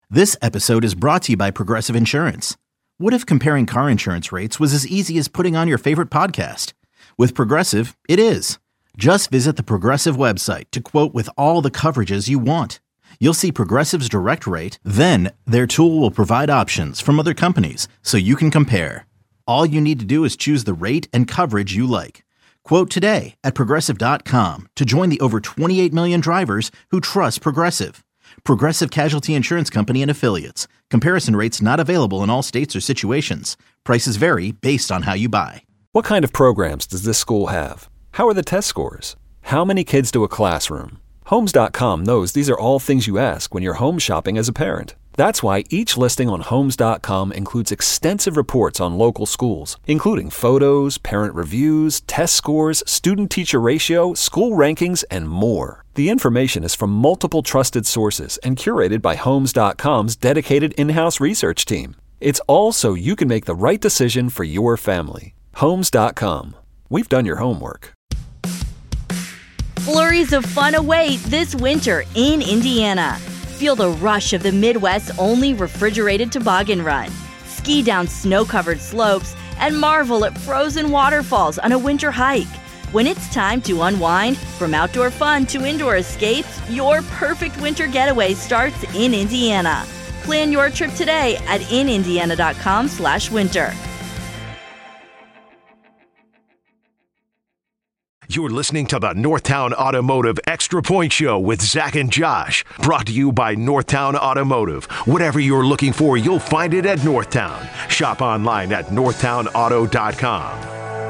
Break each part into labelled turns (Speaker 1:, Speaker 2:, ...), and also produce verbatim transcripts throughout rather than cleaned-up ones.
Speaker 1: This episode is brought to you by Progressive Insurance. What if comparing car insurance rates was as easy as putting on your favorite podcast? With Progressive, it is. Just visit the Progressive website to quote with all the coverages you want. You'll see Progressive's direct rate, then their tool will provide options from other companies so you can compare. All you need to do is choose the rate and coverage you like. Quote today at progressive dot com to join the over twenty-eight million drivers who trust Progressive. Progressive Casualty Insurance Company and Affiliates. Comparison rates not available in all states or situations. Prices vary based on how you buy.
Speaker 2: What kind of programs does this school have? How are the test scores? How many kids do a classroom? Homes dot com knows these are all things you ask when you're home shopping as a parent. That's why each listing on Homes dot com includes extensive reports on local schools, including photos, parent reviews, test scores, student-teacher ratio, school rankings, and more. The information is from multiple trusted sources and curated by Homes dot com's dedicated in-house research team. It's all so you can make the right decision for your family. Homes dot com. We've done your homework.
Speaker 3: Flurries of fun await this winter in Indiana. Feel the rush of the Midwest's only refrigerated toboggan run. Ski down snow-covered slopes and marvel at frozen waterfalls on a winter hike. When it's time to unwind, from outdoor fun to indoor escapes, your perfect winter getaway starts in Indiana. Plan your trip today at in indiana dot com slash winter.
Speaker 4: You're listening to the Northtown Automotive Extra Point Show with Zach and Josh. Brought to you by Northtown Automotive. Whatever you're looking for, you'll find it at Northtown. Shop online at northtown auto dot com.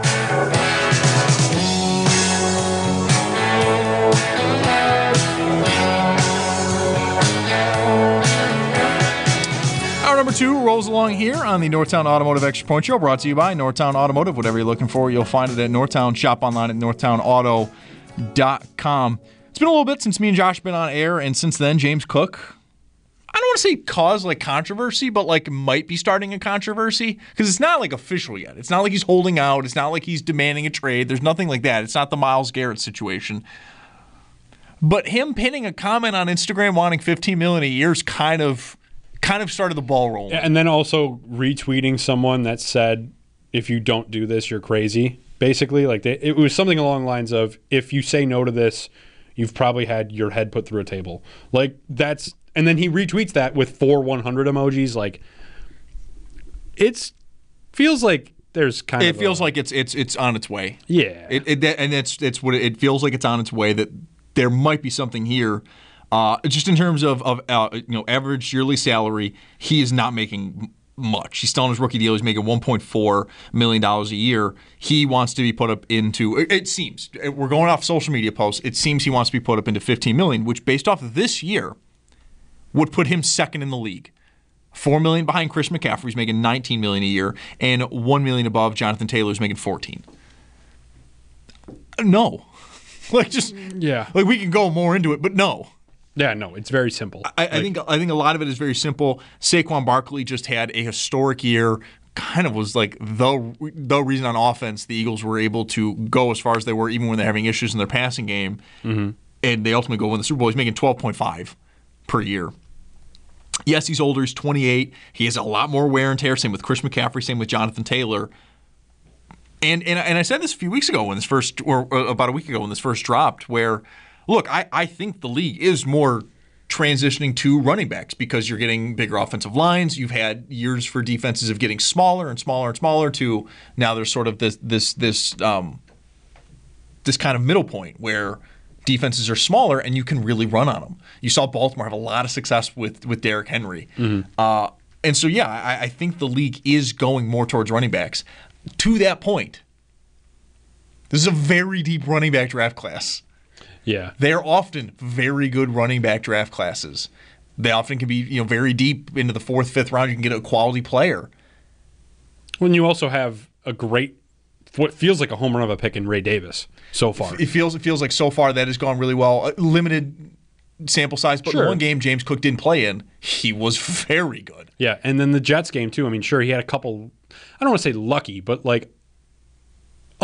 Speaker 5: Number two rolls along here on the Northtown Automotive Extra Point Show, brought to you by Northtown Automotive. Whatever you're looking for, you'll find it at Northtown. Shop online at northtown auto dot com. It's been a little bit since me and Josh have been on air, and since then, James Cook, I don't want to say caused like controversy, but like might be starting a controversy, because it's not like official yet. It's not like he's holding out. It's not like he's demanding a trade. There's nothing like that. It's not the Myles Garrett situation. But him pinning a comment on Instagram wanting fifteen million dollars a year is kind of... kind of started the ball rolling.
Speaker 6: And then also retweeting someone that said, if you don't do this, you're crazy. Basically, like they, it was something along the lines of, if you say no to this, you've probably had your head put through a table. Like that's, and then he retweets that with four one hundred emojis. Like it's feels like there's kind
Speaker 5: it
Speaker 6: of
Speaker 5: It feels
Speaker 6: a,
Speaker 5: like it's it's it's on its way.
Speaker 6: Yeah.
Speaker 5: It, it and it's it's what it, it feels like it's on its way, that there might be something here. Uh, just in terms of, of uh, you know, average yearly salary, he is not making much. He's still on his rookie deal. He's making one point four million dollars a year. He wants to be put up into, it, it seems, we're going off social media posts, it seems he wants to be put up into fifteen million dollars, which based off of this year would put him second in the league. four million dollars behind Chris McCaffrey, who's making nineteen million dollars a year, and one million dollars above Jonathan Taylor, who's making fourteen. No. Like just,
Speaker 6: yeah.
Speaker 5: Like we can go more into it, but no.
Speaker 6: Yeah, no, it's very simple.
Speaker 5: I, I think I think a lot of it is very simple. Saquon Barkley just had a historic year. Kind of was like the the reason on offense the Eagles were able to go as far as they were, even when they're having issues in their passing game, mm-hmm. and they ultimately go win the Super Bowl. He's making twelve point five per year. Yes, he's older. He's twenty-eight. He has a lot more wear and tear. Same with Chris McCaffrey. Same with Jonathan Taylor. And and and I said this a few weeks ago when this first, or about a week ago when this first dropped, where. Look, I, I think the league is more transitioning to running backs because you're getting bigger offensive lines. You've had years for defenses of getting smaller and smaller and smaller to now there's sort of this this this um, this kind of middle point where defenses are smaller and you can really run on them. You saw Baltimore have a lot of success with with Derrick Henry. Mm-hmm. Uh, and so, yeah, I, I think the league is going more towards running backs. To that point, this is a very deep running back draft class.
Speaker 6: Yeah.
Speaker 5: They're often very good running back draft classes. They often can be, you know, very deep into the fourth, fifth round. You can get a quality player.
Speaker 6: When you also have a great, what feels like a home run of a pick in Ray Davis so far.
Speaker 5: It feels it feels like so far that has gone really well. Limited sample size, but
Speaker 6: sure.
Speaker 5: the one game James Cook didn't play in, he was very good.
Speaker 6: Yeah, and then the Jets game too. I mean, sure, he had a couple, I don't want to say lucky, but like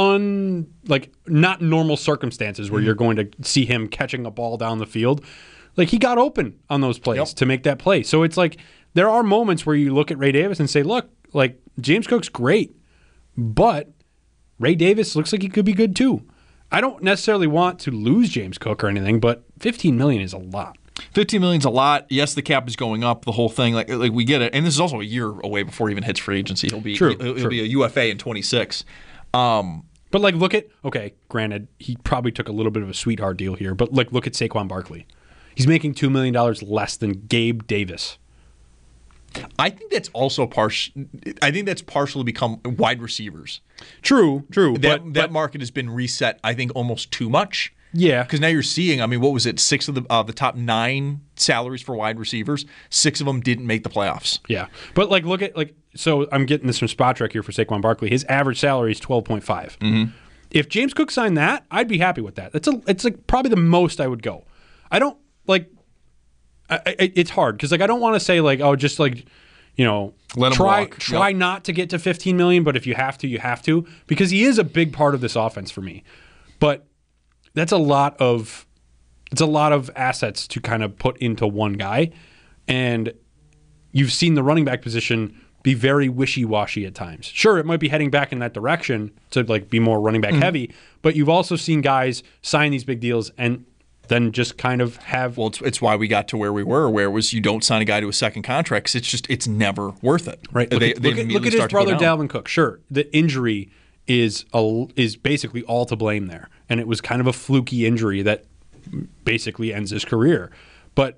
Speaker 6: un like not normal circumstances where mm-hmm. you're going to see him catching a ball down the field. Like, he got open on those plays
Speaker 5: Yep.
Speaker 6: to make that play. So it's like there are moments where you look at Ray Davis and say, look, like, James Cook's great, but Ray Davis looks like he could be good too. I don't necessarily want to lose James Cook or anything, but fifteen million dollars is a lot.
Speaker 5: fifteen million dollars is a lot. Yes, the cap is going up, the whole thing. Like, like we get it. And this is also a year away before he even hits free agency. He'll be,
Speaker 6: True,
Speaker 5: he'll, he'll
Speaker 6: true.
Speaker 5: be a U F A in twenty-six. Um,
Speaker 6: But, like, look at, okay, granted, he probably took a little bit of a sweetheart deal here, but, like, look at Saquon Barkley. He's making two million dollars less than Gabe Davis.
Speaker 5: I think that's also partial. I think that's partially become wide receivers.
Speaker 6: True, true.
Speaker 5: That
Speaker 6: but,
Speaker 5: that
Speaker 6: but,
Speaker 5: market has been reset, I think, almost too much.
Speaker 6: yeah.
Speaker 5: Because now you're seeing, I mean, what was it? Six of the uh, the top nine salaries for wide receivers, six of them didn't make the playoffs.
Speaker 6: Yeah. But, like, look at, like, so I'm getting this from Spot Trek here for Saquon Barkley. His average salary is twelve point five. Mm-hmm. If James Cook signed that, I'd be happy with that. That's a, it's, like, probably the most I would go. I don't, like, I, I, it's hard because, like, I don't want to say, like, oh, just, like, you know,
Speaker 5: Let him
Speaker 6: try
Speaker 5: walk.
Speaker 6: try
Speaker 5: Yep.
Speaker 6: not to get to fifteen million, but if you have to, you have to, because he is a big part of this offense for me. But that's a lot of it's a lot of assets to kind of put into one guy, and you've seen the running back position be very wishy-washy at times. Sure, it might be heading back in that direction to, like, be more running back
Speaker 5: Mm-hmm.
Speaker 6: heavy, but you've also seen guys sign these big deals and then just kind of have
Speaker 5: Well, it's, it's why we got to where we were, where it was you don't sign a guy to a second contract because it's just it's never worth it.
Speaker 6: Right. Look
Speaker 5: They-
Speaker 6: at,
Speaker 5: they
Speaker 6: look at,
Speaker 5: immediately
Speaker 6: look at his
Speaker 5: start to go
Speaker 6: brother
Speaker 5: down.
Speaker 6: Dalvin Cook. Sure, the injury is a, is basically all to blame there, and it was kind of a fluky injury that basically ends his career. But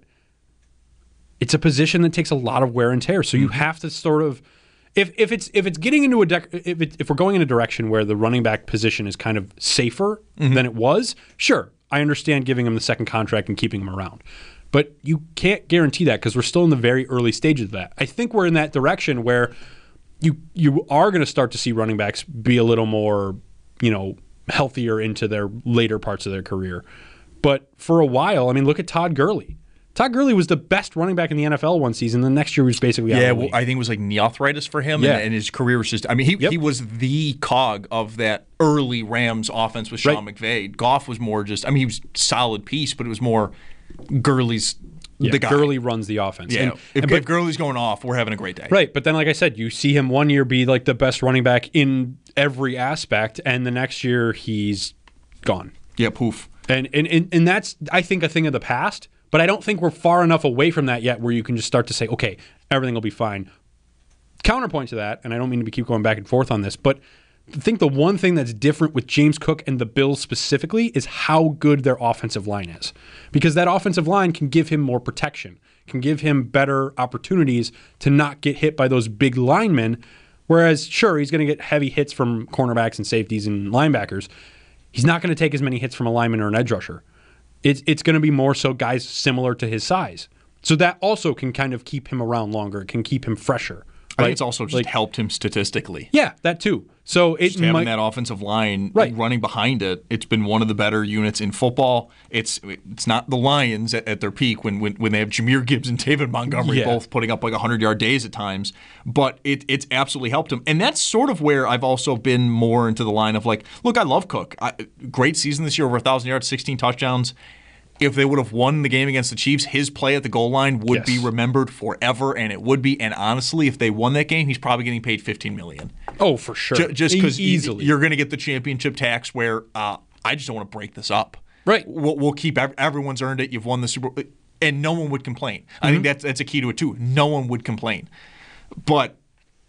Speaker 6: it's a position that takes a lot of wear and tear, so you have to sort of if if it's if it's getting into a dec- if it, if we're going in a direction where the running back position is kind of safer than it was, sure, I understand giving him the second contract and keeping him around. But you can't guarantee that because we're still in the very early stages of that. I think we're in that direction where you you are going to start to see running backs be a little more, you know, healthier into their later parts of their career. But for a while, I mean, look at Todd Gurley. Todd Gurley was the best running back in the N F L one season. The next year he was basically out
Speaker 5: Yeah,
Speaker 6: of the
Speaker 5: well,
Speaker 6: league.
Speaker 5: I think it was like knee arthritis for him,
Speaker 6: Yeah.
Speaker 5: and, and his career was just. I mean, he
Speaker 6: Yep.
Speaker 5: he was the cog of that early Rams offense with Sean
Speaker 6: Right.
Speaker 5: McVay. Goff was more just. I mean, he was a solid piece, but it was more Gurley's
Speaker 6: yeah,
Speaker 5: the guy.
Speaker 6: Gurley runs the offense.
Speaker 5: Yeah,
Speaker 6: And-
Speaker 5: if,
Speaker 6: and-
Speaker 5: if
Speaker 6: but-
Speaker 5: Gurley's going off, we're having a great day.
Speaker 6: Right, but then, like I said, you see him one year be like the best running back in every aspect, and the next year he's gone.
Speaker 5: Yeah, poof.
Speaker 6: And and, and and that's, I think, a thing of the past, but I don't think we're far enough away from that yet where you can just start to say, okay, everything will be fine. Counterpoint to that, and I don't mean to keep going back and forth on this, but I think the one thing that's different with James Cook and the Bills specifically is how good their offensive line is. Because that offensive line can give him more protection, can give him better opportunities to not get hit by those big linemen. Whereas, sure, he's going to get heavy hits from cornerbacks and safeties and linebackers. He's not going to take as many hits from a lineman or an edge rusher. It's, it's going to be more so guys similar to his size. So that also can kind of keep him around longer. It can keep him fresher.
Speaker 5: I
Speaker 6: right?
Speaker 5: think it's also just
Speaker 6: Like-
Speaker 5: helped him statistically.
Speaker 6: Yeah, that too. So it
Speaker 5: Just having
Speaker 6: might,
Speaker 5: that offensive line
Speaker 6: Right.
Speaker 5: running behind it, it's been one of the better units in football. It's it's not the Lions at, at their peak when, when when they have Jahmyr Gibbs and David Montgomery
Speaker 6: Yeah.
Speaker 5: both putting up like one hundred-yard days at times, but it, it's absolutely helped him. And that's sort of where I've also been more into the line of like, look, I love Cook. I, great season this year, over one thousand yards, sixteen touchdowns. If they would have won the game against the Chiefs, his play at the goal line would
Speaker 6: Yes.
Speaker 5: be remembered forever, and it would be. And honestly, if they won that game, he's probably getting paid fifteen million dollars.
Speaker 6: oh, for sure.
Speaker 5: Ju- Just
Speaker 6: E-
Speaker 5: because
Speaker 6: easily.
Speaker 5: you're going to get the championship tax where uh, I just don't want to break this up.
Speaker 6: Right.
Speaker 5: We'll, we'll keep ev- everyone's earned it. You've won the Super Bowl. And no one would complain. I
Speaker 6: Mm-hmm.
Speaker 5: think that's, that's a key to it, too. No one would complain. But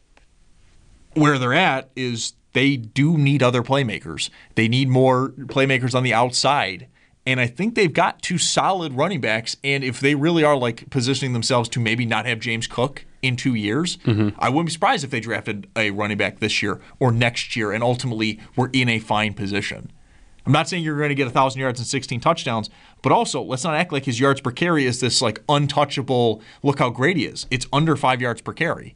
Speaker 5: where they're at is they do need other playmakers. They need more playmakers on the outside. And I think they've got two solid running backs. And if they really are like positioning themselves to maybe not have James Cook in two years,
Speaker 6: Mm-hmm.
Speaker 5: I wouldn't be surprised if they drafted a running back this year or next year and ultimately were in a fine position. I'm not saying you're going to get one thousand yards and sixteen touchdowns, but also let's not act like his yards per carry is this like untouchable, look how great he is. It's under five yards per carry.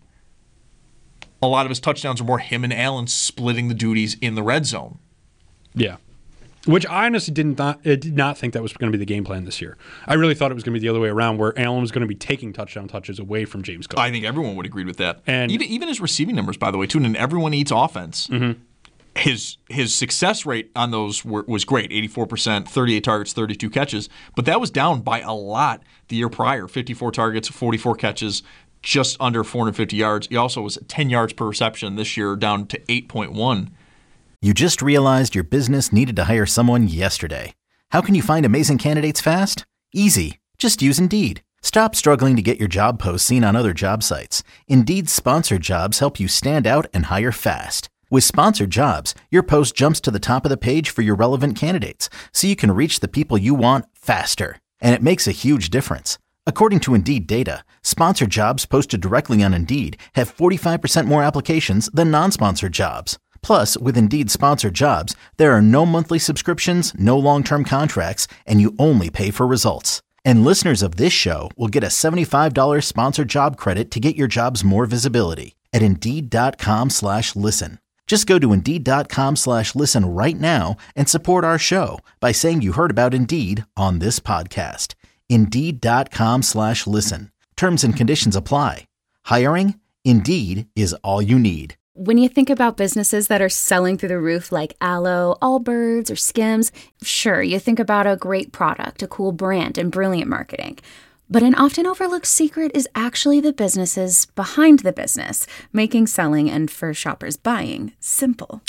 Speaker 5: A lot of his touchdowns are more him and Allen splitting the duties in the red zone.
Speaker 6: Yeah. Which I honestly did not, I did not think that was going to be the game plan this year. I really thought it was going to be the other way around, where Allen was going to be taking touchdown touches away from James Cook.
Speaker 5: I think everyone would agree with that.
Speaker 6: And-
Speaker 5: even even his receiving numbers, by the way, too. And everyone eats offense.
Speaker 6: Mm-hmm.
Speaker 5: his his success rate on those were, was great, eighty-four percent, thirty-eight targets, thirty-two catches, but that was down by a lot the year prior, fifty-four targets, forty-four catches, just under four hundred fifty yards. He also was ten yards per reception this year, down to eight point one.
Speaker 1: You just realized your business needed to hire someone yesterday. How can you find amazing candidates fast? Easy. Just use Indeed. Stop struggling to get your job posts seen on other job sites. Indeed's sponsored jobs help you stand out and hire fast. With sponsored jobs, your post jumps to the top of the page for your relevant candidates, so you can reach the people you want faster. And it makes a huge difference. According to Indeed data, sponsored jobs posted directly on Indeed have forty-five percent more applications than non-sponsored jobs. Plus, with Indeed sponsored jobs, there are no monthly subscriptions, no long-term contracts, and you only pay for results. And listeners of this show will get a seventy-five dollars sponsored job credit to get your jobs more visibility at Indeed.com slash listen. Just go to Indeed.com slash listen right now and support our show by saying you heard about Indeed on this podcast. Indeed.com slash listen. Terms and conditions apply. Hiring? Indeed is all you need.
Speaker 7: When you think about businesses that are selling through the roof like Aloe, Allbirds, or Skims, sure, you think about a great product, a cool brand, and brilliant marketing. But an often overlooked secret is actually the businesses behind the business, making selling and, for shoppers, buying simple.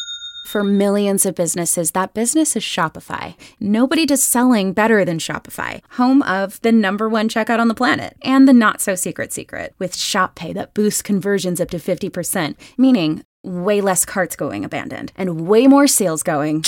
Speaker 7: For millions of businesses, that business is Shopify. Nobody does selling better than Shopify, home of the number one checkout on the planet, and the not-so-secret secret, with Shop Pay that boosts conversions up to fifty percent, meaning way less carts going abandoned, and way more sales going.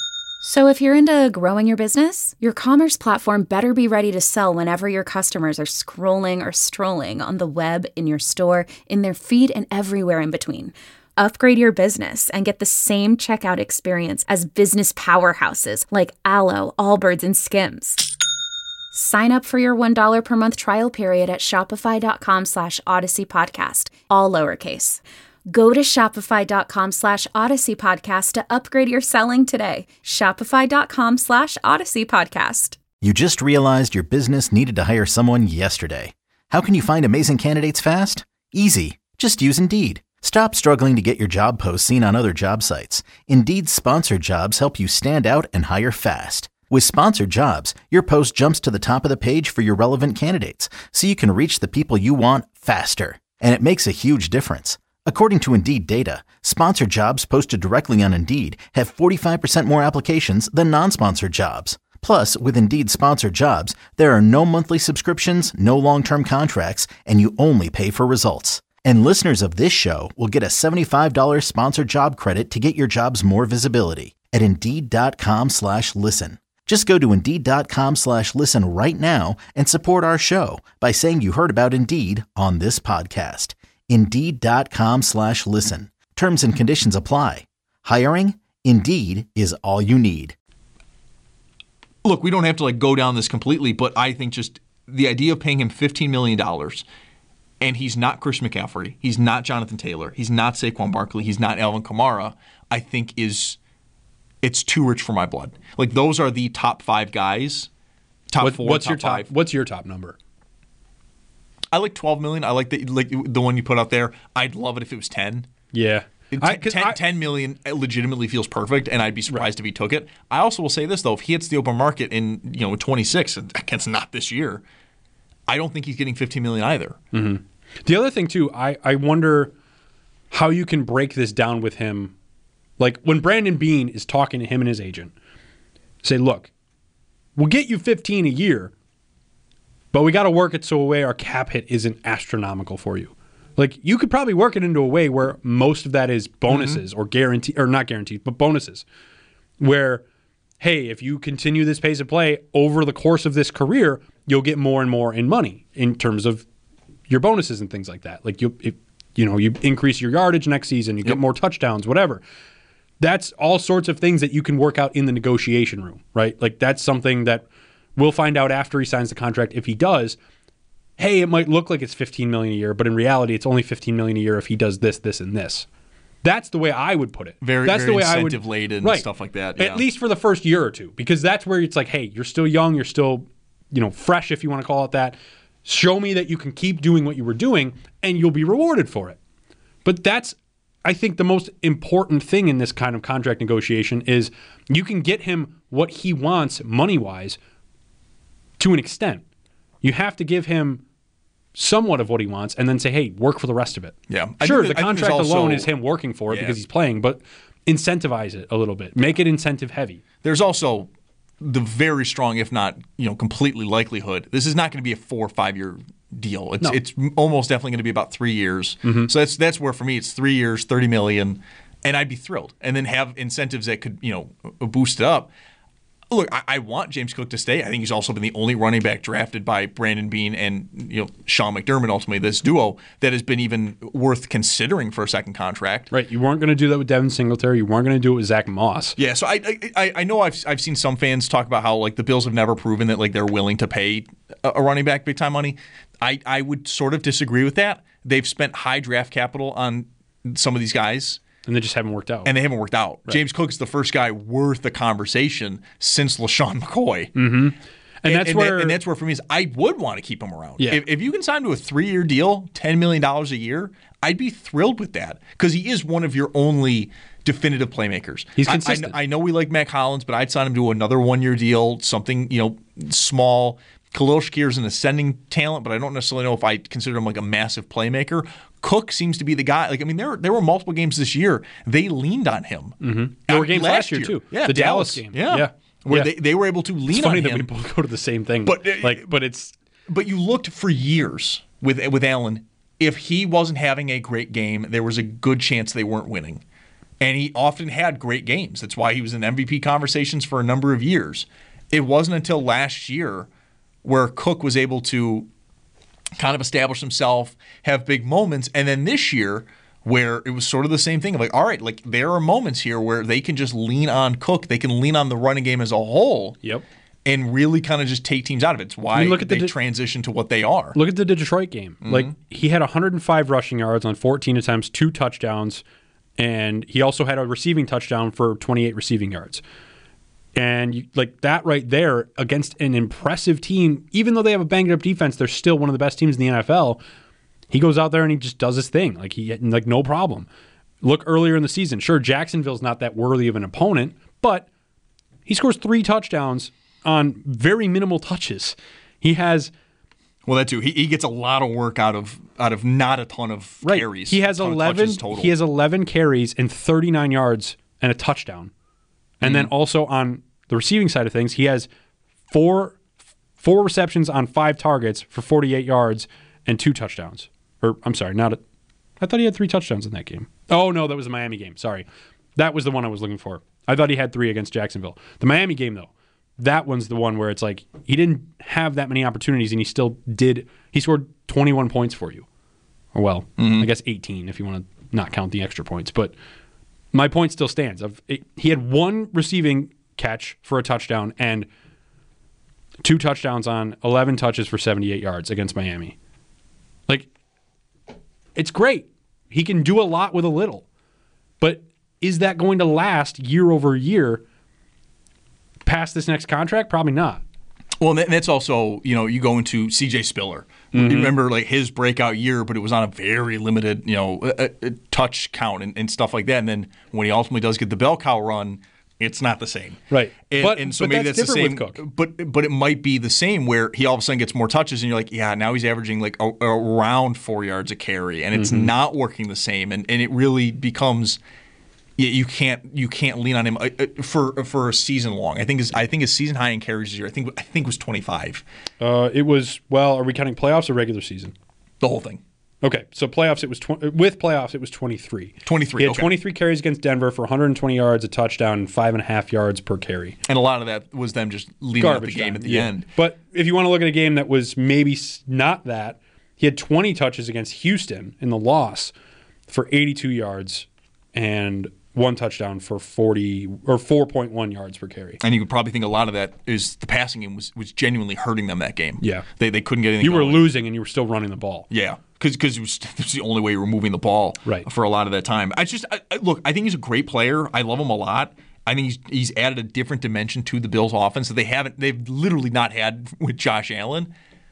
Speaker 7: So if you're into growing your business, your commerce platform better be ready to sell whenever your customers are scrolling or strolling on the web, in your store, in their feed, and everywhere in between. Upgrade your business and get the same checkout experience as business powerhouses like Aloe, Allbirds, and Skims. Sign up for your one dollar per month trial period at shopify.com slash Odyssey Podcast, all lowercase. Go to shopify.com slash Odyssey Podcast to upgrade your selling today. Shopify.com slash Odyssey Podcast.
Speaker 1: You just realized your business needed to hire someone yesterday. How can you find amazing candidates fast? Easy. Just use Indeed. Stop struggling to get your job posts seen on other job sites. Indeed's sponsored jobs help you stand out and hire fast. With sponsored jobs, your post jumps to the top of the page for your relevant candidates, so you can reach the people you want faster. And it makes a huge difference. According to Indeed data, sponsored jobs posted directly on Indeed have forty-five percent more applications than non-sponsored jobs. Plus, with Indeed sponsored jobs, there are no monthly subscriptions, no long-term contracts, and you only pay for results. And listeners of this show will get a seventy-five dollars sponsored job credit to get your jobs more visibility at Indeed.com slash listen. Just go to Indeed.com slash listen right now and support our show by saying you heard about Indeed on this podcast. Indeed.com slash listen. Terms and conditions apply. Hiring? Indeed is all you need.
Speaker 5: Look, we don't have to like go down this completely, but I think just the idea of paying him fifteen million dollars, and he's not Chris McCaffrey, he's not Jonathan Taylor, he's not Saquon Barkley, he's not Alvin Kamara, I think is, it's too rich for my blood. Like, those are the top five guys, top
Speaker 6: what,
Speaker 5: four,
Speaker 6: what's
Speaker 5: top
Speaker 6: your top,
Speaker 5: five.
Speaker 6: What's your top number?
Speaker 5: I like twelve million. I like the like the one you put out there. I'd love it if it was ten.
Speaker 6: Yeah.
Speaker 5: I, ten, I, ten million legitimately feels perfect, and I'd be surprised right. if he took it. I also will say this, though. If he hits the open market in, you know, twenty-six, and against not this year, I don't think he's getting fifteen million either.
Speaker 6: Mm-hmm. The other thing, too, I, I wonder how you can break this down with him. Like, when Brandon Beane is talking to him and his agent, say, look, we'll get you fifteen a year, but we got to work it so a way our cap hit isn't astronomical for you. Like, you could probably work it into a way where most of that is bonuses mm-hmm. or guarantee, or not guaranteed, but bonuses. Where, hey, if you continue this pace of play over the course of this career, you'll get more and more in money in terms of your bonuses and things like that. Like, you, if, you know, you increase your yardage next season, you yep. get more touchdowns, whatever. That's all sorts of things that you can work out in the negotiation room, right? Like, that's something that we'll find out after he signs the contract. If he does, hey, it might look like it's fifteen million dollars a year, but in reality, it's only fifteen million dollars a year if he does this, this, and this. That's the way I would put it.
Speaker 5: Very,
Speaker 6: that's
Speaker 5: very
Speaker 6: the way
Speaker 5: incentive
Speaker 6: I would,
Speaker 5: laden
Speaker 6: right.
Speaker 5: and stuff like that. Yeah.
Speaker 6: At least for the first year or two, because that's where it's like, hey, you're still young, you're still, you know, fresh, if you want to call it that. Show me that you can keep doing what you were doing, and you'll be rewarded for it. But that's I think the most important thing in this kind of contract negotiation is you can get him what he wants money-wise to an extent. You have to give him somewhat of what he wants and then say, hey, work for the rest of it.
Speaker 5: Yeah.
Speaker 6: Sure,
Speaker 5: that,
Speaker 6: the contract
Speaker 5: also,
Speaker 6: alone is him working for it yeah. because he's playing, but incentivize it a little bit. Make it incentive heavy.
Speaker 5: There's also the very strong, if not, you know, completely likelihood. This is not going to be a four or five year deal. It's
Speaker 6: no.
Speaker 5: it's almost definitely going to be about three years.
Speaker 6: Mm-hmm.
Speaker 5: So that's that's where for me it's three years, thirty million, and I'd be thrilled. And then have incentives that could, you know, boost it up. Look, I, I want James Cook to stay. I think he's also been the only running back drafted by Brandon Beane and you know Sean McDermott, ultimately this duo, that has been even worth considering for a second contract.
Speaker 6: Right. You weren't going to do that with Devin Singletary. You weren't going to do it with Zach Moss.
Speaker 5: Yeah. So I, I I know I've I've seen some fans talk about how like the Bills have never proven that like they're willing to pay a, a running back big time money. I I would sort of disagree with that. They've spent high draft capital on some of these guys.
Speaker 6: And they just haven't worked out.
Speaker 5: And they haven't worked out. Right. James Cook is the first guy worth the conversation since LaShawn McCoy.
Speaker 6: Mm-hmm. And,
Speaker 5: and
Speaker 6: that's
Speaker 5: and
Speaker 6: where
Speaker 5: that, and that's where for me is I would want to keep him around.
Speaker 6: Yeah.
Speaker 5: If, if you can sign him to a three-year deal, ten million dollars a year, I'd be thrilled with that because he is one of your only definitive playmakers.
Speaker 6: He's consistent.
Speaker 5: I, I, I know we like Mac Hollins, but I'd sign him to another one-year deal, something you know small. Khalil Shakir is an ascending talent, but I don't necessarily know if I consider him like a massive playmaker. Cook seems to be the guy. Like I mean, there there were multiple games this year they leaned on him.
Speaker 6: Mm-hmm. There were games last year, year too.
Speaker 5: Yeah,
Speaker 6: the
Speaker 5: Dallas,
Speaker 6: Dallas game.
Speaker 5: Yeah,
Speaker 6: yeah.
Speaker 5: where
Speaker 6: yeah.
Speaker 5: they, they were able to lean
Speaker 6: it's funny
Speaker 5: on
Speaker 6: that
Speaker 5: him.
Speaker 6: we both go to the same thing,
Speaker 5: but
Speaker 6: like, but it's
Speaker 5: but you looked for years with with Allen. If he wasn't having a great game, there was a good chance they weren't winning. And he often had great games. That's why he was in M V P conversations for a number of years. It wasn't until last year where Cook was able to kind of establish himself, have big moments, and then this year where it was sort of the same thing of like, all right, like there are moments here where they can just lean on Cook, they can lean on the running game as a whole,
Speaker 6: yep,
Speaker 5: and really kind of just take teams out of it. It's why I mean, look at they the de- transition to what they are.
Speaker 6: Look at the Detroit game. Mm-hmm. Like he had one hundred five rushing yards on fourteen attempts, two touchdowns, and he also had a receiving touchdown for twenty-eight receiving yards. And you, like that right there against an impressive team, even though they have a banged up defense, they're still one of the best teams in the N F L. He goes out there and he just does his thing, like he like no problem. Look earlier in the season, sure Jacksonville's not that worthy of an opponent, but he scores three touchdowns on very minimal touches. He has
Speaker 5: well that too. He he gets a lot of work out of out of not a ton of
Speaker 6: right.
Speaker 5: carries.
Speaker 6: He has eleven. He has eleven carries and thirty-nine yards and a touchdown. And then also on the receiving side of things, he has four four receptions on five targets for forty-eight yards and two touchdowns. Or I'm sorry, not a, I thought he had three touchdowns in that game. Oh, no, that was the Miami game. Sorry. That was the one I was looking for. I thought he had three against Jacksonville. The Miami game, though, that one's the one where it's like he didn't have that many opportunities and he still did. He scored twenty-one points for you. Or, well, mm-hmm. I guess eighteen if you want to not count the extra points. But my point still stands. Of it, he had one receiving catch for a touchdown and two touchdowns on eleven touches for seventy-eight yards against Miami. Like, it's great. He can do a lot with a little. But is that going to last year over year past this next contract? Probably not.
Speaker 5: Well, and that's also, you know, you go into C J Spiller. Mm-hmm. You remember like his breakout year, but it was on a very limited, you know, a, a touch count and, and stuff like that. And then when he ultimately does get the bell cow run, it's not the same.
Speaker 6: Right.
Speaker 5: And,
Speaker 6: but,
Speaker 5: and so
Speaker 6: but
Speaker 5: maybe
Speaker 6: that's,
Speaker 5: that's the same.
Speaker 6: With Cook.
Speaker 5: But but it might be the same where he all of a sudden gets more touches and you're like, yeah, now he's averaging like a, around four yards a carry and it's mm-hmm. not working the same. And, and it really becomes you can't you can't lean on him for for a season long. I think his I think his season high in carries this year I think I think was twenty-five.
Speaker 6: Uh, it was well. Are we counting playoffs or regular season?
Speaker 5: The whole thing.
Speaker 6: Okay, so playoffs it was tw- with playoffs it was twenty-three.
Speaker 5: twenty-three.
Speaker 6: He had
Speaker 5: okay.
Speaker 6: twenty-three carries against Denver for one hundred twenty yards, a touchdown, and five and a half yards per carry.
Speaker 5: And a lot of that was them just leading up the game
Speaker 6: time.
Speaker 5: at the
Speaker 6: yeah.
Speaker 5: end.
Speaker 6: But if you want to look at a game that was maybe not that, he had twenty touches against Houston in the loss for eighty-two yards and one touchdown for forty or four point one yards per carry.
Speaker 5: And you could probably think a lot of that is the passing game was, was genuinely hurting them that game.
Speaker 6: Yeah.
Speaker 5: They they couldn't get anything
Speaker 6: You were
Speaker 5: going.
Speaker 6: losing and you were still running the ball.
Speaker 5: Yeah. Because it was, it was the only way you were moving the ball
Speaker 6: right.
Speaker 5: for a lot of that time. I just I, I, look, I think he's a great player. I love him a lot. I think he's he's added a different dimension to the Bills' offense that they haven't they've literally not had with Josh Allen.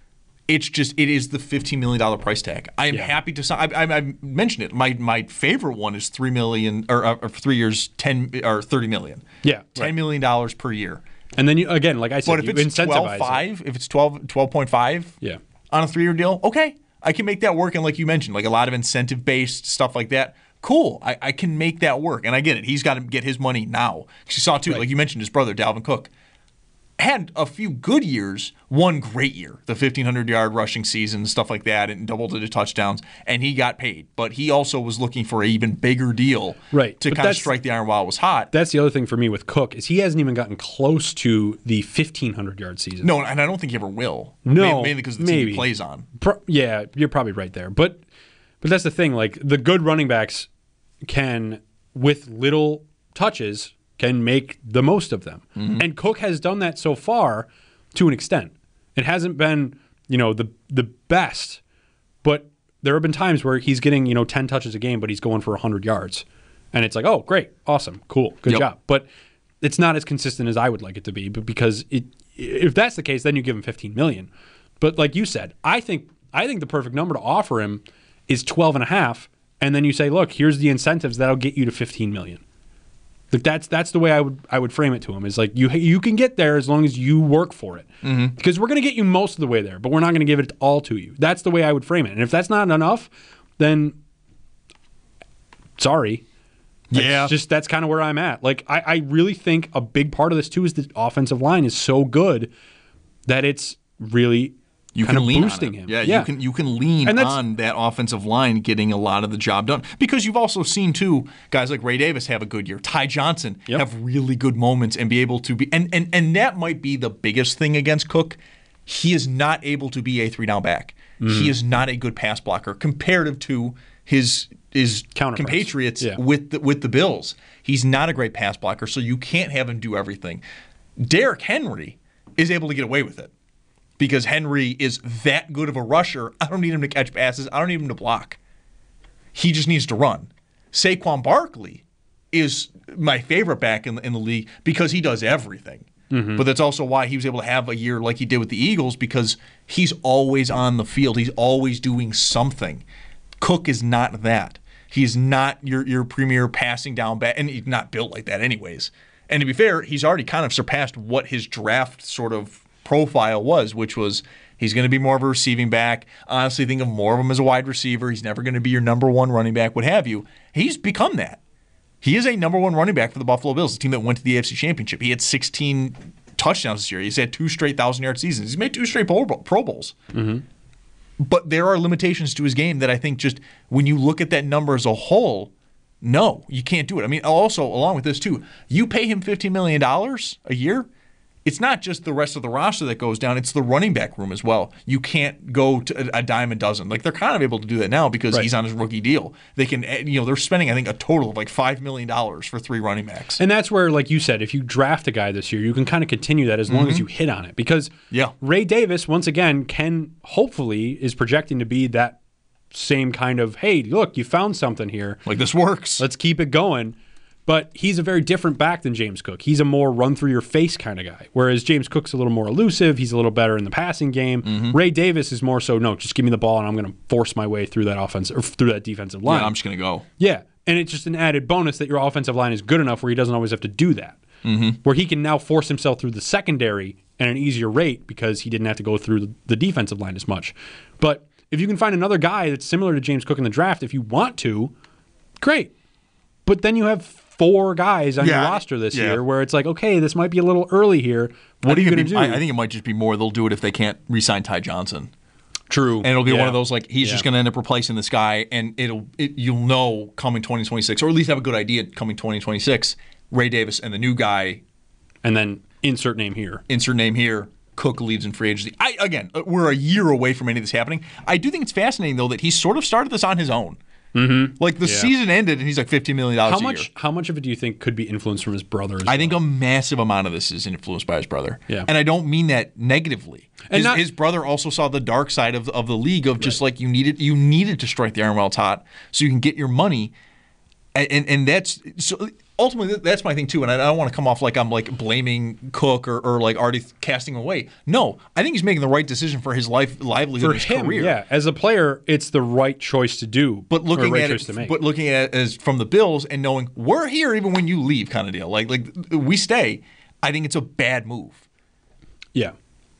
Speaker 5: It's just it is the fifteen million dollars price tag. I am
Speaker 6: Yeah.
Speaker 5: happy to sign. I, I, I mentioned it. My my favorite one is three million or, or three years, ten or thirty million.
Speaker 6: Yeah,
Speaker 5: ten
Speaker 6: right.
Speaker 5: million dollars per year.
Speaker 6: And then you again, like I said,
Speaker 5: But if
Speaker 6: you
Speaker 5: it's
Speaker 6: incentivize
Speaker 5: twelve
Speaker 6: it.
Speaker 5: five, if it's twelve twelve point five,
Speaker 6: Yeah.
Speaker 5: on a three year deal, okay, I can make that work. And like you mentioned, like a lot of incentive based stuff like that. Cool, I, I can make that work. And I get it. He's got to get his money now. Because you saw too,
Speaker 6: Right.
Speaker 5: like you mentioned, his brother Dalvin Cook had a few good years, one great year, the fifteen hundred yard rushing season, stuff like that, and double-digit touchdowns, and he got paid. But he also was looking for an even bigger deal
Speaker 6: Right.
Speaker 5: to
Speaker 6: But
Speaker 5: kind of
Speaker 6: that's-
Speaker 5: strike the iron while it was hot.
Speaker 6: That's the other thing for me with Cook is he hasn't even gotten close to the fifteen hundred yard season.
Speaker 5: No, and I don't think he ever will.
Speaker 6: No,
Speaker 5: Mainly- mainly because the team
Speaker 6: maybe.
Speaker 5: he plays on.
Speaker 6: Pro- yeah, you're probably right there. But but that's the thing. Like the good running backs can, with little touches, can make the most of them.
Speaker 5: Mm-hmm.
Speaker 6: And Cook has done that so far to an extent. It hasn't been, you know, the the best, but there have been times where he's getting, you know, ten touches a game, but he's going for one hundred yards. And it's like, oh, great, awesome, cool, good
Speaker 5: Yep.
Speaker 6: job. But it's not as consistent as I would like it to be. But because it, if that's the case, then you give him fifteen million dollars. But like you said, I think I think the perfect number to offer him is twelve and a half, and then you say, look, here's the incentives that'll get you to fifteen million dollars. Like that's that's the way I would I would frame it to him. Is like you you can get there as long as you work for it. Mm-hmm. Because we're going to get you most of the way there, but we're not going to give it all to you. That's the way I would frame it. And if that's not enough, then sorry.
Speaker 5: Yeah.
Speaker 6: It's just that's kind of where I'm at. Like I, I really think a big part of this too is the offensive line is so good that it's really
Speaker 5: You
Speaker 6: kind
Speaker 5: can
Speaker 6: of
Speaker 5: lean
Speaker 6: boosting
Speaker 5: on it.
Speaker 6: him.
Speaker 5: Yeah,
Speaker 6: Yeah.
Speaker 5: you can you can lean
Speaker 6: And that's-
Speaker 5: on that offensive line getting a lot of the job done. Because you've also seen too guys like Ray Davis have a good year. Ty Johnson
Speaker 6: Yep.
Speaker 5: have really good moments and be able to be and, and and that might be the biggest thing against Cook. He is not able to be a three down back.
Speaker 6: Mm-hmm.
Speaker 5: He is not a good pass blocker comparative to his his
Speaker 6: Counterparts.
Speaker 5: compatriots
Speaker 6: Yeah.
Speaker 5: with the, with the Bills. He's not a great pass blocker, so you can't have him do everything. Derrick Henry is able to get away with it. Because Henry is that good of a rusher. I don't need him to catch passes. I don't need him to block. He just needs to run. Saquon Barkley is my favorite back in the, in the league because he does everything. Mm-hmm. But that's also why he was able to have a year like he did with the Eagles because he's always on the field. He's always doing something. Cook is not that. He's not your, your premier passing down back, and he's not built like that anyways. And to be fair, he's already kind of surpassed what his draft sort of profile was, which was he's going to be more of a receiving back. Honestly, think of more of him as a wide receiver. He's never going to be your number one running back, what have you. He's become that. He is a number one running back for the Buffalo Bills, the team that went to the A F C Championship. He had sixteen touchdowns this year. He's had two straight thousand-yard seasons. He's made two straight Pro Bowls. Mm-hmm. But there are limitations to his game that I think just when you look at that number as a whole, no, you can't do it. I mean, also, along with this too, you pay him fifteen million dollars a year, it's not just the rest of the roster that goes down, it's the running back room as well. You can't go to a dime a dozen. Like, they're kind of able to do that now because
Speaker 6: Right.
Speaker 5: he's on his rookie deal. They can, you know, they're spending, I think, a total of like five million dollars for three running backs.
Speaker 6: And that's where, like you said, if you draft a guy this year, you can kind of continue that as long as you hit on it. Because
Speaker 5: Yeah.
Speaker 6: Ray Davis, once again, can hopefully is projecting to be that same kind of, hey, look, you found something here.
Speaker 5: Like, this works.
Speaker 6: Let's keep it going. But he's a very different back than James Cook. He's a more run-through-your-face kind of guy, whereas James Cook's a little more elusive. He's a little better in the passing game.
Speaker 5: Mm-hmm.
Speaker 6: Ray Davis is more so, no, just give me the ball and I'm going to force my way through that offense or through that defensive line.
Speaker 5: Yeah, I'm just going to go.
Speaker 6: Yeah, and it's just an added bonus that your offensive line is good enough where he doesn't always have to do that. Mm-hmm. Where he can now force himself through the secondary at an easier rate because he didn't have to go through the defensive line as much. But if you can find another guy that's similar to James Cook in the draft, if you want to, great. But then you have four guys on
Speaker 5: Yeah,
Speaker 6: your roster this
Speaker 5: yeah.
Speaker 6: year where it's like, okay, this might be a little early here. What are you going to do?
Speaker 5: I, I think it might just be more they'll do it if they can't re-sign Ty Johnson.
Speaker 6: True.
Speaker 5: And it'll be
Speaker 6: Yeah.
Speaker 5: one of those, like, he's
Speaker 6: Yeah.
Speaker 5: just going to end up replacing this guy, and it'll it, you'll know coming twenty twenty-six, or at least have a good idea coming twenty twenty-six, Ray Davis and the new guy,
Speaker 6: And then insert name here.
Speaker 5: insert name here, Cook leaves in free agency. I Again, we're a year away from any of this happening. I do think it's fascinating, though, that he sort of started this on his own. Mm-hmm. Like, the
Speaker 6: Yeah.
Speaker 5: season ended, and he's like fifteen million dollars
Speaker 6: How
Speaker 5: a
Speaker 6: much
Speaker 5: year.
Speaker 6: How much of it do you think could be influenced from his brother? As
Speaker 5: I
Speaker 6: well?
Speaker 5: think a massive amount of this is influenced by his brother.
Speaker 6: Yeah.
Speaker 5: And I don't mean that negatively.
Speaker 6: And
Speaker 5: His,
Speaker 6: not-
Speaker 5: his brother also saw the dark side of, of the league of just like you needed you needed to strike the iron while it's hot so you can get your money. And, and, and that's so ultimately that's my thing too, and I don't want to come off like I'm like blaming Cook or, or like already casting away. No, I think he's making the right decision for his life, livelihood,
Speaker 6: for
Speaker 5: his
Speaker 6: him,
Speaker 5: career.
Speaker 6: Yeah, as a player, it's the right choice to do.
Speaker 5: But looking
Speaker 6: right
Speaker 5: at
Speaker 6: choice
Speaker 5: it,
Speaker 6: to make.
Speaker 5: but looking at it as from the Bills and knowing we're here even when you leave, kind of deal. Like like we stay. I think it's a bad move.
Speaker 6: Yeah.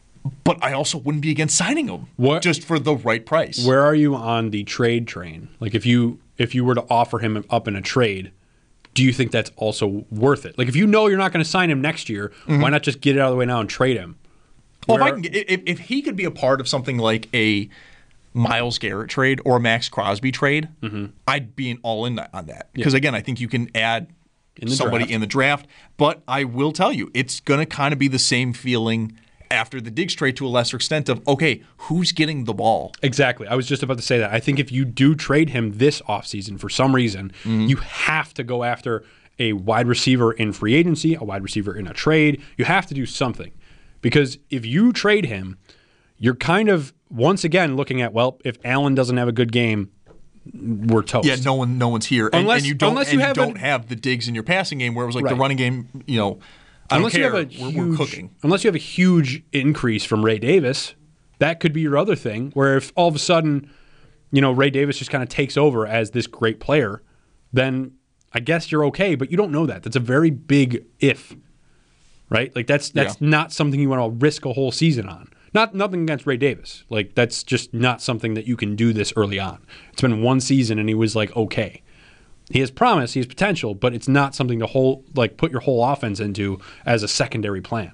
Speaker 5: But I also wouldn't be against signing him
Speaker 6: what,
Speaker 5: just for the right price.
Speaker 6: Where are you on the trade train? Like if you if you were to offer him up in a trade, do you think that's also worth it? Like if you know you're not going to sign him next year, mm-hmm. why not just get it out of the way now and trade him?
Speaker 5: Well, if, I can get, if, if he could be a part of something like a Myles Garrett trade or a Max Crosby trade, mm-hmm. I'd be all in on that. Because, yeah. again, I think you can add in somebody draft. in the draft. But I will tell you, it's going to kind of be the same feeling after the Diggs trade to a lesser extent of, okay, who's getting the ball?
Speaker 6: Exactly. I was just about to say that. I think if you do trade him this offseason for some reason, mm-hmm. you have to go after a wide receiver in free agency, a wide receiver in a trade. You have to do something. Because if you trade him, you're kind of, once again, looking at, well, if Allen doesn't have a good game, we're toast.
Speaker 5: Yeah, no one, no one's here.
Speaker 6: Unless,
Speaker 5: and, and you don't,
Speaker 6: unless
Speaker 5: and
Speaker 6: you,
Speaker 5: you
Speaker 6: have
Speaker 5: don't
Speaker 6: an,
Speaker 5: have the Diggs in your passing game where it was like
Speaker 6: right.
Speaker 5: the running game, you know, I
Speaker 6: unless
Speaker 5: don't care.
Speaker 6: You have a
Speaker 5: we're,
Speaker 6: huge,
Speaker 5: we're cooking.
Speaker 6: Unless you have a huge increase from Ray Davis, that could be your other thing, where if all of a sudden, you know, Ray Davis just kind of takes over as this great player, then I guess you're okay, but you don't know that. That's a very big if, right? Like that's that's yeah. not something you want to risk a whole season on. Not nothing against Ray Davis. Like that's just not something that you can do this early on. It's been one season and he was like okay. He has promise, he has potential, but it's not something to whole like put your whole offense into as a secondary plan.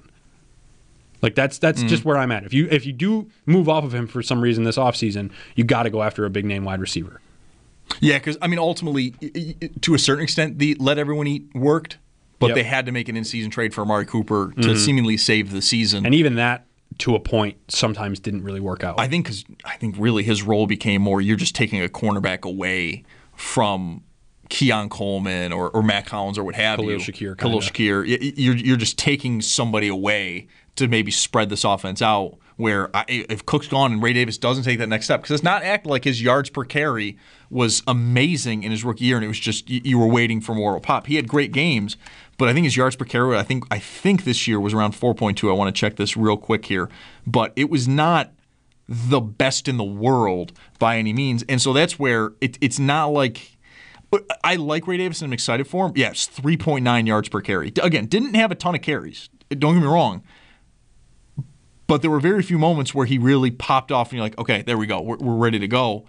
Speaker 6: Like that's that's mm. just where I'm at. If you if you do move off of him for some reason this offseason, you got to go after a big name wide receiver.
Speaker 5: Yeah, because I mean ultimately, to a certain extent, the let everyone eat worked, but
Speaker 6: yep.
Speaker 5: they had to make an in-season trade for Amari Cooper to mm-hmm. seemingly save the season,
Speaker 6: and even that, to a point, sometimes didn't really work out.
Speaker 5: I think because I think really his role became more you're just taking a cornerback away from Keon Coleman or, or Matt Collins or what have
Speaker 6: Khalil
Speaker 5: you.
Speaker 6: Shakir,
Speaker 5: Khalil Shakir. You're, you're just taking somebody away to maybe spread this offense out where I, if Cook's gone and Ray Davis doesn't take that next step, because it's not acting like his yards per carry was amazing in his rookie year and it was just you, you were waiting for more of a pop. He had great games, but I think his yards per carry, I think I think this year was around four point two. I want to check this real quick here. But it was not the best in the world by any means. And so that's where it, it's not like – I like Ray Davis and I'm excited for him. Yes, three point nine yards per carry. Again, didn't have a ton of carries. Don't get me wrong. But there were very few moments where he really popped off and you're like, okay, there we go. We're, we're ready to go.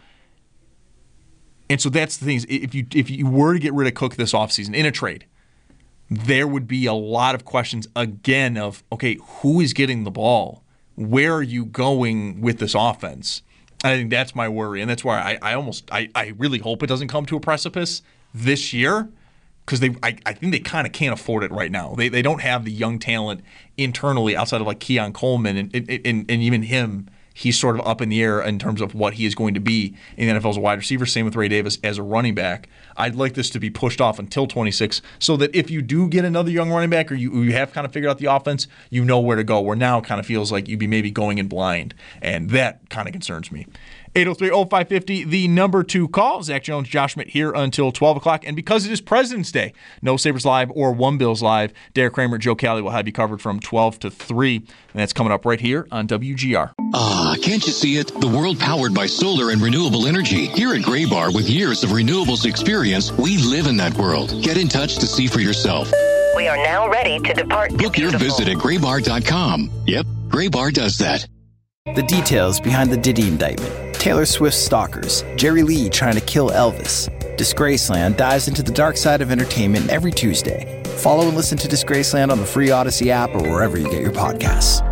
Speaker 5: And so that's the thing. Is if you if you were to get rid of Cook this offseason in a trade, there would be a lot of questions again of, okay, who is getting the ball? Where are you going with this offense? I think that's my worry, and that's why I, I almost I, I really hope it doesn't come to a precipice this year because they I, I think they kind of can't afford it right now. They they don't have the young talent internally outside of like Keon Coleman and and, and, and even him. He's sort of up in the air in terms of what he is going to be in the N F L as a wide receiver. Same with Ray Davis as a running back. I'd like this to be pushed off until twenty-six so that if you do get another young running back or you, you have kind of figured out the offense, you know where to go. Where now it kind of feels like you'd be maybe going in blind. And that kind of concerns me. eight oh three oh five five oh, the number two call. Zach Jones, Josh Schmidt here until twelve o'clock. And because it is President's Day, no Sabres Live or One Bills Live, Derek Kramer, Joe Kelly will have you covered from twelve to three. And that's coming up right here on W G R.
Speaker 8: Ah, can't you see it? The world powered by solar and renewable energy. Here at Graybar, with years of renewables experience, we live in that world. Get in touch to see for yourself.
Speaker 9: We are now ready to depart.
Speaker 8: Book your visit at graybar dot com. Yep, Graybar does that.
Speaker 10: The details behind the Diddy indictment. Taylor Swift's stalkers. Jerry Lee trying to kill Elvis. Disgraceland dives into the dark side of entertainment every Tuesday. Follow and listen to Disgraceland on the free Odyssey app or wherever you get your podcasts.